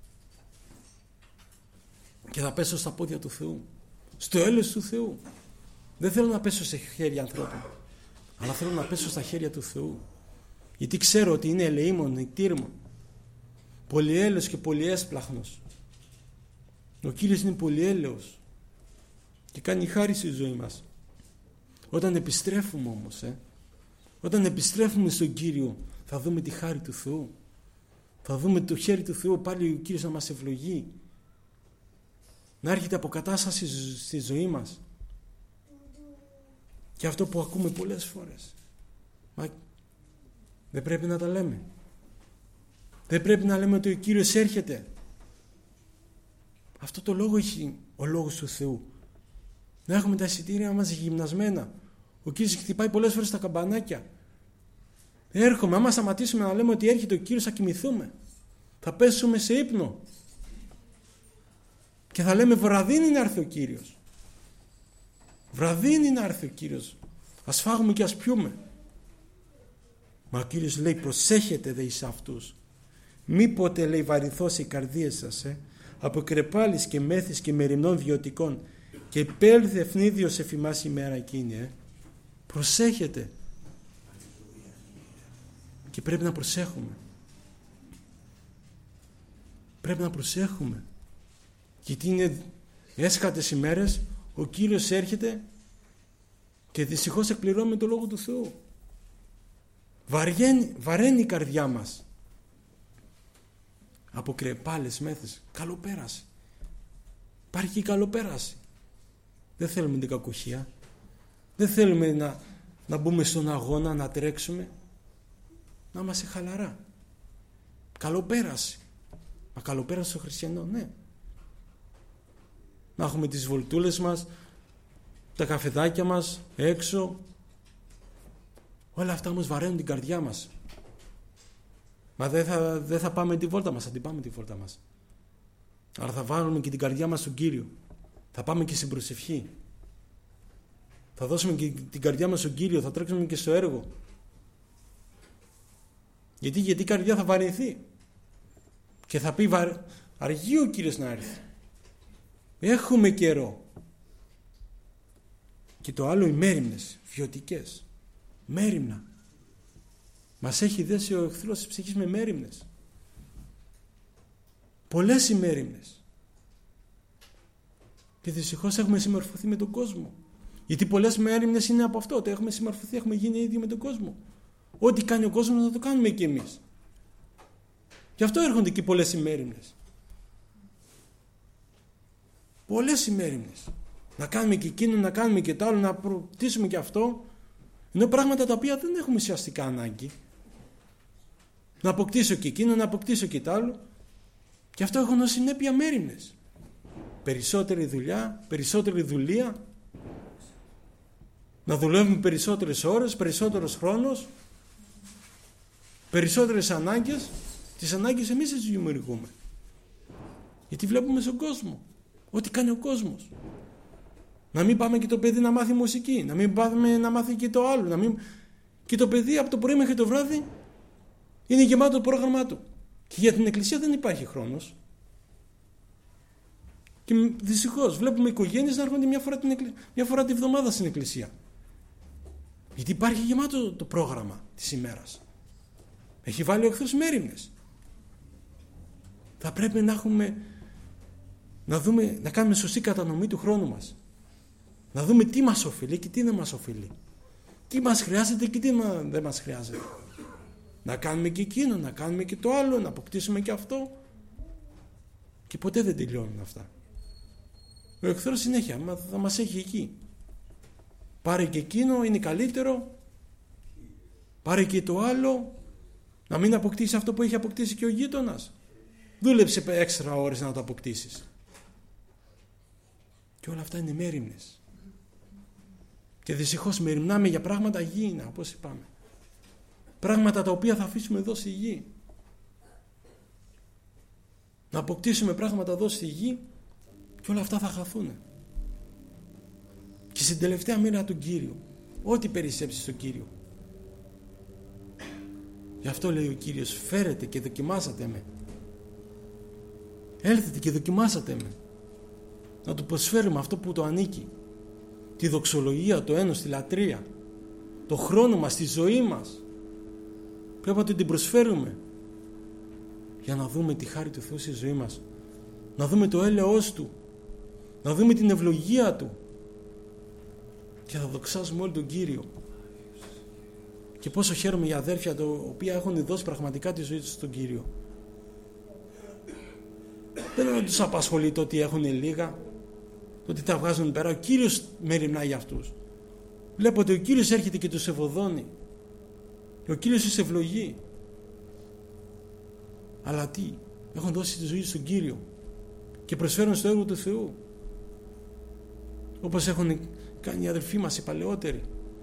Και θα πέσω στα πόδια του Θεού. Στο έλεος του Θεού. Δεν θέλω να πέσω σε χέρια ανθρώπων. Αλλά θέλω να πέσω στα χέρια του Θεού. Γιατί ξέρω ότι είναι ελεήμων, νηκτήρμων. Πολυέλεος και πολυέσπλαχνος. Ο Κύριος είναι πολυέλεος και κάνει χάρη στη ζωή μας. Όταν επιστρέφουμε όμως, όταν επιστρέφουμε στον Κύριο, θα δούμε τη χάρη του Θεού. Θα δούμε το χέρι του Θεού, πάλι ο Κύριος να μας ευλογεί. Να έρχεται αποκατάσταση στη ζωή μας. Και αυτό που ακούμε πολλές φορές. Μα δεν πρέπει να τα λέμε. Δεν πρέπει να λέμε ότι ο Κύριος έρχεται. Αυτό το λόγο έχει ο λόγος του Θεού. Να έχουμε τα εισιτήρια μας γυμνασμένα. Ο Κύριος χτυπάει πολλές φορές τα καμπανάκια. Έρχομαι, άμα σταματήσουμε να λέμε ότι έρχεται ο Κύριος, θα κοιμηθούμε. Θα πέσουμε σε ύπνο. Και θα λέμε βραδύνει να έρθει ο Κύριος. Βραδύνει να έρθει ο Κύριος. Ας φάγουμε και ας πιούμε. Μα ο Κύριος λέει προσέχετε δε εις αυτούς. Μήποτε λέει βαρυθώσει οι καρδίες σας από κρεπάλης και μέθης και μεριμνών βιωτικών και επέλθε ευνίδιος εφημάς ημέρα εκείνη. Προσέχετε. Και πρέπει να προσέχουμε. Πρέπει να προσέχουμε. Γιατί είναι έσχατες ημέρες, ο Κύριος έρχεται και δυστυχώς εκπληρώνουμε το Λόγο του Θεού. Βαραίνει η καρδιά μας από κρεπάλες μέθες. Καλοπέραση. Υπάρχει η καλοπέραση. Δεν θέλουμε την κακουχία. Δεν θέλουμε να μπούμε στον αγώνα, να τρέξουμε. Να είμαστε χαλαρά. Καλοπέραση. Μα καλοπέραση στο χριστιανό, ναι. Να έχουμε τις βολτούλες μας, τα καφεδάκια μας έξω. Όλα αυτά όμως βαραίνουν την καρδιά μας. Μα δεν θα πάμε τη βόλτα μας, θα την πάμε τη βόλτα μας. Αλλά θα βάλουμε και την καρδιά μας στον Κύριο. Θα πάμε και στην προσευχή. Θα δώσουμε και την καρδιά μας στον Κύριο, θα τρέξουμε και στο έργο. Γιατί η καρδιά θα βαρεθεί. Και θα πει αργεί ο Κύριος να έρθει. Έχουμε καιρό. Και το άλλο οι μέριμνες, βιωτικές. Μέριμνα. Μας έχει δέσει ο εχθρός της ψυχής με μέριμνες. Πολλές οι μέριμνες. Και δυστυχώς έχουμε συμμορφωθεί με τον κόσμο. Γιατί πολλές μέριμνες είναι από αυτό. Ότι έχουμε συμμορφωθεί, έχουμε γίνει ίδιοι με τον κόσμο. Ό,τι κάνει ο κόσμος θα το κάνουμε και εμείς. Γι' αυτό έρχονται και πολλές ημέριμνες. Πολλές ημέριμνες. Να κάνουμε και εκείνο, να κάνουμε και το άλλο, να προτίσουμε και αυτό. Είναι πράγματα τα οποία δεν έχουμε ουσιαστικά ανάγκη. Να αποκτήσω και εκείνο, να αποκτήσω και το άλλο. Και αυτό έχουν ως συνέπεια μέριμνες. Περισσότερη δουλειά, περισσότερη δουλεία. Να δουλεύουμε περισσότερες ώρες, περισσότερος χρόνος. Περισσότερες ανάγκες. Τις ανάγκες εμείς τις δημιουργούμε. Γιατί βλέπουμε στον κόσμο. Ό,τι κάνει ο κόσμος. Να μην πάμε και το παιδί να μάθει μουσική. Να μην πάμε να μάθει και το άλλο. Και το παιδί από το πρωί μέχρι το βράδυ είναι γεμάτο το πρόγραμμά του. Και για την εκκλησία δεν υπάρχει χρόνος. Και δυστυχώς βλέπουμε οικογένειες να έρχονται μια φορά τη βδομάδα στην εκκλησία. Γιατί υπάρχει γεμάτο το πρόγραμμα της ημέρας. Έχει βάλει ο εχθρός μέριμνες. Θα πρέπει να κάνουμε σωστή κατανομή του χρόνου μας. Να δούμε τι μας οφείλει και τι δεν μας οφείλει. Τι μας χρειάζεται και τι δεν μας χρειάζεται. Να κάνουμε και εκείνο, να κάνουμε και το άλλο, να αποκτήσουμε και αυτό. Και ποτέ δεν τελειώνουν αυτά. Ο εχθρός συνέχεια θα μας έχει εκεί. Πάρε και εκείνο, είναι καλύτερο. Πάρε και το άλλο. Να μην αποκτήσει αυτό που έχει αποκτήσει και ο γείτονας. Δούλεψε έξτρα ώρες να το αποκτήσεις. Και όλα αυτά είναι μέριμνες. Και δυστυχώς μεριμνάμε για πράγματα γήινα, όπως είπαμε. Πράγματα τα οποία θα αφήσουμε εδώ στη γη. Να αποκτήσουμε πράγματα εδώ στη γη και όλα αυτά θα χαθούν. Και στην τελευταία μοίρα του Κύριου, ό,τι περισσέψει στον Κύριο. Γι' αυτό λέει ο Κύριος, φέρετε και δοκιμάσατε με. Έλθετε και δοκιμάσατε με. Να του προσφέρουμε αυτό που το ανήκει. Τη δοξολογία, το ένος, τη λατρεία. Το χρόνο μας, τη ζωή μας. Πρέπει να την προσφέρουμε. Για να δούμε τη χάρη του Θεού στη ζωή μας. να δούμε το έλεος Του, να δούμε την ευλογία Του και θα δοξάσουμε όλοι τον Κύριο. Και πόσο χαίρομαι για αδέρφια τα οποία έχουν δώσει πραγματικά τη ζωή τους στον Κύριο. Δεν τους απασχολεί το ότι έχουν λίγα, το ότι τα βγάζουν πέρα. Ο Κύριος μεριμνά για αυτούς. Βλέπω ότι ο Κύριος έρχεται και τους ευωδώνει. Ο Κύριος τους ευλογεί. Αλλά τι, έχουν δώσει τη ζωή στον Κύριο και προσφέρουν στο έργο του Θεού, όπως έχουν κάνει οι αδελφοί μας οι παλαιότεροι.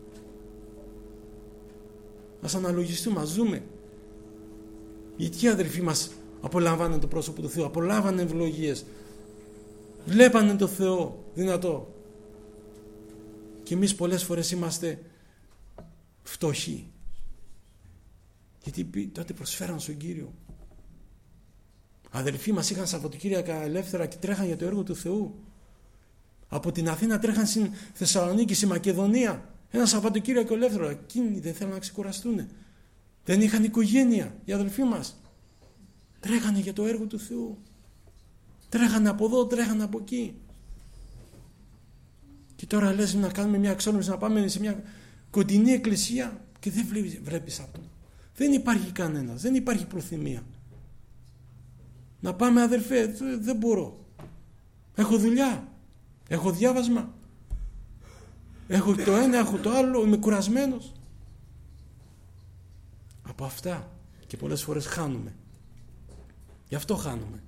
Ας αναλογιστούμε, ας δούμε. Γιατί οι αδελφοί μας απολαμβάνουν το πρόσωπο του Θεού, απολάμβανε ευλογίες, βλέπανε το Θεό δυνατό, και εμείς πολλές φορές είμαστε φτωχοί, γιατί τότε προσφέραν στον Κύριο. Αδελφοί μας είχαν Σαββατοκύριακα ελεύθερα και τρέχαν για το έργο του Θεού. Από την Αθήνα τρέχαν στην Θεσσαλονίκη, στη Μακεδονία, ένα Σαββατοκύριακο ελεύθερο. Εκείνοι δεν θέλουν να ξεκουραστούν. Δεν είχαν οικογένεια οι αδελφοί μας. Τρέχανε για το έργο του Θεού. Τρέχανε από εδώ, τρέχανε από εκεί. Και τώρα λες να κάνουμε μια εξόρμηση, να πάμε σε μια κοντινή εκκλησία και δεν βλέπεις αυτό. Δεν υπάρχει κανένας, δεν υπάρχει προθυμία. Να πάμε αδερφέ, δεν μπορώ. Έχω δουλειά, έχω διάβασμα, έχω το ένα, έχω το άλλο, είμαι κουρασμένος. Από αυτά και πολλές φορές χάνουμε. Γι' αυτό χάνουμε.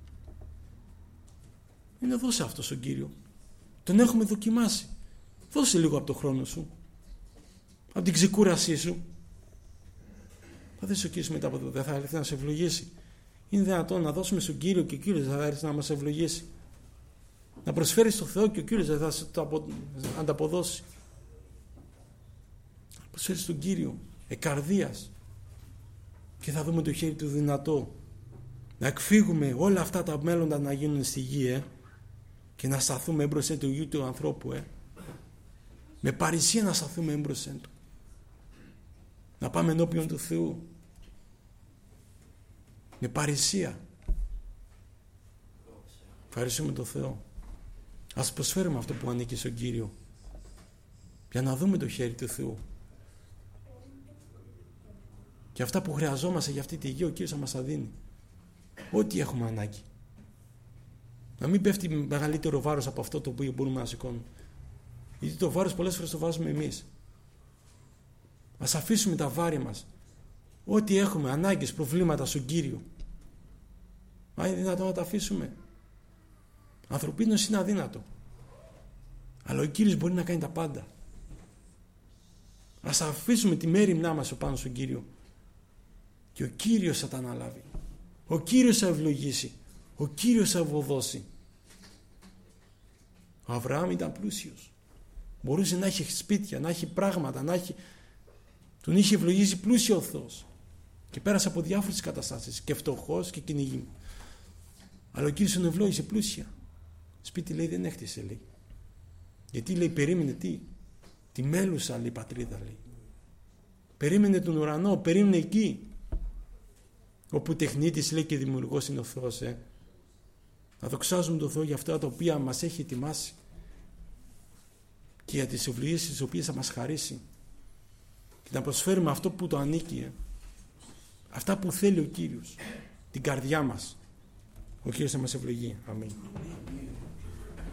Είναι δώσε αυτό στον Κύριο. Τον έχουμε δοκιμάσει. Δώσε λίγο από το χρόνο σου, από την ξεκούρασή σου. Θα δεις ο Κύριος μετά από το δεν θα έρθει να σε ευλογήσει. Είναι δυνατόν να δώσουμε στον Κύριο και ο Κύριος θα έρθει να μας ευλογήσει. Να προσφέρεις στο Θεό και ο Κύριος θα σε το ανταποδώσει. Να προσφέρεις στον Κύριο εκαρδίας και θα δούμε το χέρι του δυνατό. Να εκφύγουμε όλα αυτά τα μέλλοντα να γίνουν στη γη και να σταθούμε έμπροσθεν του Υιού του ανθρώπου. Με παρησία να σταθούμε έμπροσθεν του. Να πάμε ενώπιον του Θεού. Με παρησία. Ευχαριστούμε τον Θεό. Ας προσφέρουμε αυτό που ανήκει στον Κύριο για να δούμε το χέρι του Θεού. Και αυτά που χρειαζόμαστε για αυτή τη γη ο Κύριος θα μας τα δίνει. Ό,τι έχουμε ανάγκη. Να μην πέφτει μεγαλύτερο βάρος από αυτό το οποίο μπορούμε να σηκώνουμε. Γιατί το βάρος πολλές φορές το βάζουμε εμείς. Ας αφήσουμε τα βάρη μας. Ό,τι έχουμε ανάγκες, προβλήματα στον Κύριο. Μα είναι δυνατόν να τα αφήσουμε? Ανθρωπίνως είναι αδύνατο. Αλλά ο Κύριος μπορεί να κάνει τα πάντα. Ας αφήσουμε τη μέριμνά μας πάνω στον Κύριο. Και ο Κύριος θα τα αναλάβει. Ο Κύριος θα ευλογήσει. Ο Κύριος θα ευωδώσει. Ο Αβραάμ ήταν πλούσιος. Μπορούσε να έχει σπίτια, να έχει πράγματα, να έχει... Τον είχε ευλογήσει πλούσιο ο Θεός. Και πέρασε από διάφορες καταστάσεις. Και φτωχός και κυνηγή. Αλλά ο Κύριος τον ευλόγησε πλούσια. Σπίτι λέει δεν έχτισε λέει. Γιατί λέει περίμενε τι? Τη μέλουσα λέει πατρίδα λέει. Περίμενε τον ουρανό, περίμενε εκεί. Όπου τεχνίτης λέει και δημιουργός είναι ο Θεός. Να δοξάζουμε τον Θεό για αυτά τα οποία μας έχει ετοιμάσει. Και για τις ευλογίες τις οποίες θα μας χαρίσει. Και να προσφέρουμε αυτό που το ανήκει. Αυτά που θέλει ο Κύριος. Την καρδιά μας. Ο Κύριος θα μας ευλογεί. Αμήν.